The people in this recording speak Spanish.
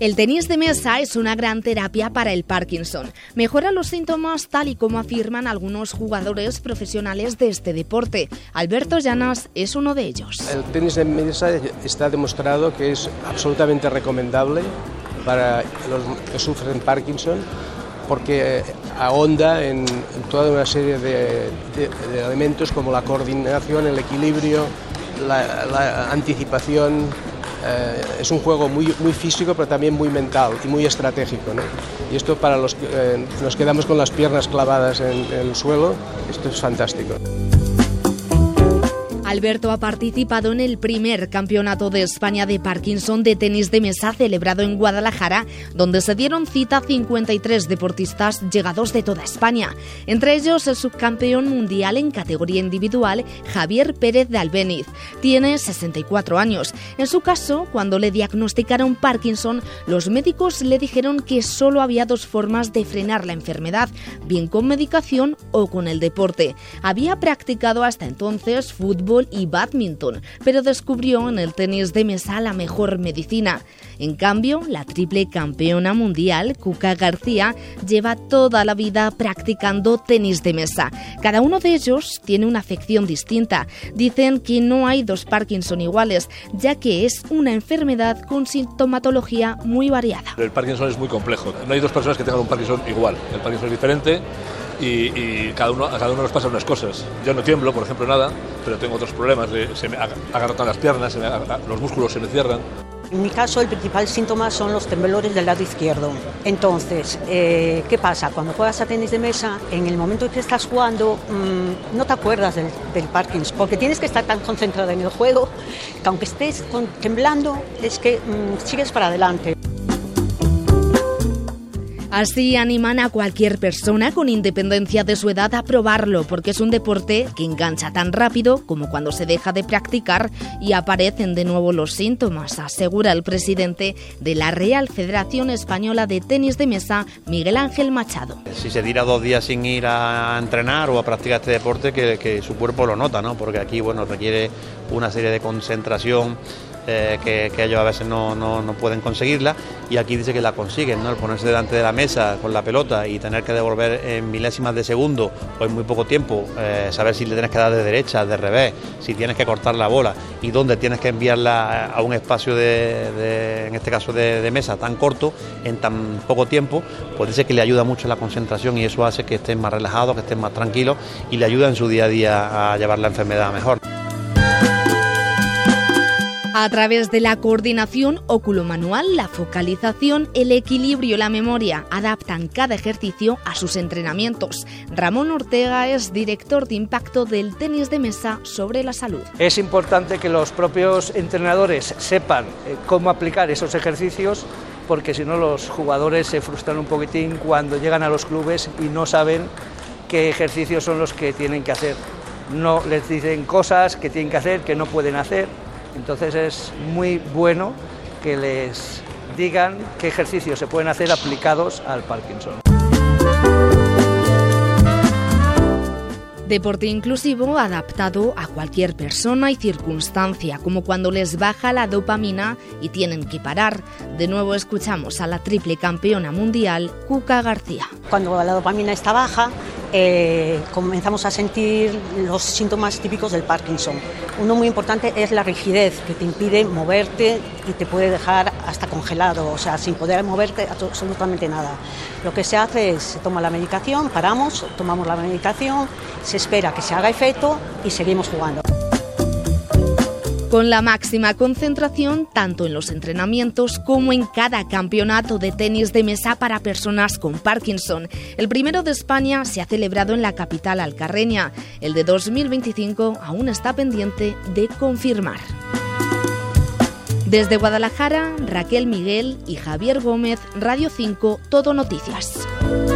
El tenis de mesa es una gran terapia para el Parkinson. Mejora los síntomas tal y como afirman algunos jugadores profesionales de este deporte. Alberto Llanas es uno de ellos. El tenis de mesa está demostrado que es absolutamente recomendable para los que sufren Parkinson porque ahonda en toda una serie de elementos como la coordinación, el equilibrio, la anticipación. Es un juego muy físico, pero también muy mental y muy estratégico, ¿no? Y esto para los que nos quedamos con las piernas clavadas en el suelo, esto es fantástico. Alberto ha participado en el primer campeonato de España de Parkinson de tenis de mesa celebrado en Guadalajara, donde se dieron cita 53 deportistas llegados de toda España. Entre ellos el subcampeón mundial en categoría individual, Javier Pérez de Albéniz. Tiene 64 años. En su caso, cuando le diagnosticaron Parkinson, los médicos le dijeron que solo había dos formas de frenar la enfermedad, bien con medicación o con el deporte. Había practicado hasta entonces fútbol y bádminton, pero descubrió en el tenis de mesa la mejor medicina. En cambio, la triple campeona mundial, Cuca García, lleva toda la vida practicando tenis de mesa. Cada uno de ellos tiene una afección distinta. Dicen que no hay dos Parkinson iguales, ya que es una enfermedad con sintomatología muy variada. El Parkinson es muy complejo. No hay dos personas que tengan un Parkinson igual. El Parkinson es diferente. Y a cada uno nos pasan unas cosas. Yo no tiemblo, por ejemplo, nada, pero tengo otros problemas. Se me agarrotan las piernas, los músculos se me cierran. En mi caso, el principal síntoma son los temblores del lado izquierdo. Entonces, ¿qué pasa? Cuando juegas a tenis de mesa, en el momento en que estás jugando, no te acuerdas del Parkinson, porque tienes que estar tan concentrado en el juego que aunque estés temblando, es que sigues para adelante. Así animan a cualquier persona con independencia de su edad a probarlo, porque es un deporte que engancha tan rápido como cuando se deja de practicar y aparecen de nuevo los síntomas, asegura el presidente de la Real Federación Española de Tenis de Mesa, Miguel Ángel Machado. Si se tira 2 días sin ir a entrenar o a practicar este deporte, que su cuerpo lo nota, ¿no? Porque aquí requiere una serie de concentración que ellos a veces no pueden conseguirla, y aquí dice que la consiguen, ¿no? El ponerse delante de la mesa con la pelota y tener que devolver en milésimas de segundo o en muy poco tiempo, saber si le tienes que dar de derecha, de revés, si tienes que cortar la bola y dónde tienes que enviarla a un espacio en este caso de mesa tan corto, en tan poco tiempo, pues dice que le ayuda mucho la concentración y eso hace que estén más relajados, que estén más tranquilos y le ayuda en su día a día a llevar la enfermedad mejor. A través de la coordinación óculo-manual, la focalización, el equilibrio y la memoria, adaptan cada ejercicio a sus entrenamientos. Ramón Ortega es director de impacto del tenis de mesa sobre la salud. Es importante que los propios entrenadores sepan cómo aplicar esos ejercicios, porque si no los jugadores se frustran un poquitín cuando llegan a los clubes y no saben qué ejercicios son los que tienen que hacer. No les dicen cosas que tienen que hacer, que no pueden hacer. Entonces es muy bueno que les digan qué ejercicios se pueden hacer aplicados al Parkinson. Deporte inclusivo adaptado a cualquier persona y circunstancia, como cuando les baja la dopamina y tienen que parar. De nuevo escuchamos a la triple campeona mundial, Cuca García. Cuando la dopamina está baja, comenzamos a sentir los síntomas típicos del Parkinson. Uno muy importante es la rigidez, que te impide moverte y te puede dejar hasta congelado, o sea, sin poder moverte absolutamente nada. Lo que se hace es, se toma la medicación, paramos, tomamos la medicación, se espera que se haga efecto y seguimos jugando. Con la máxima concentración tanto en los entrenamientos como en cada campeonato de tenis de mesa para personas con Parkinson. El primero de España se ha celebrado en la capital alcarreña. El de 2025 aún está pendiente de confirmar. Desde Guadalajara, Raquel Miguel y Javier Gómez, Radio 5, Todo Noticias.